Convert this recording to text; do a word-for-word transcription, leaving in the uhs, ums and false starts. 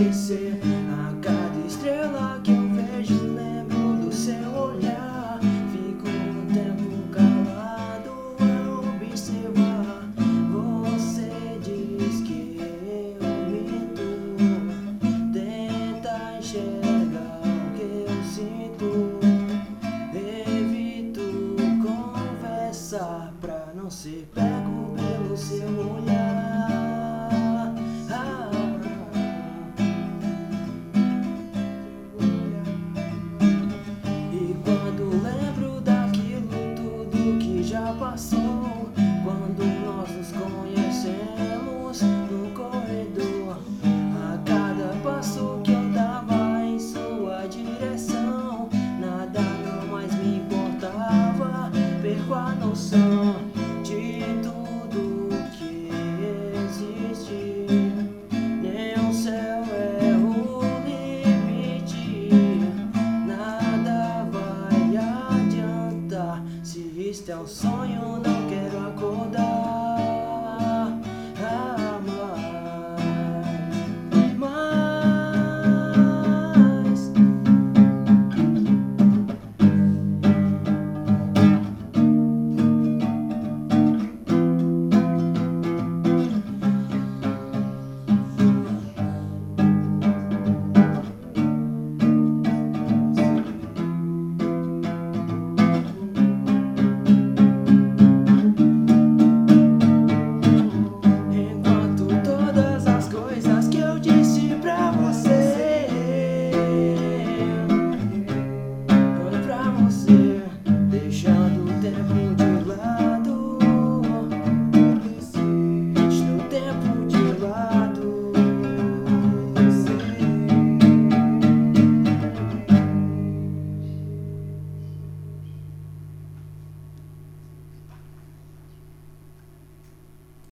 enlouquecer. A cada estrela que eu vejo lembro do seu olhar. Fico um tempo calado a observar. Você diz que eu minto, tenta enxergar o que eu sinto. Evito conversar pra não ser pego pelo seu olhar. Ah, e quando lembro daquilo tudo que já passou, quando nós nos conhecemos,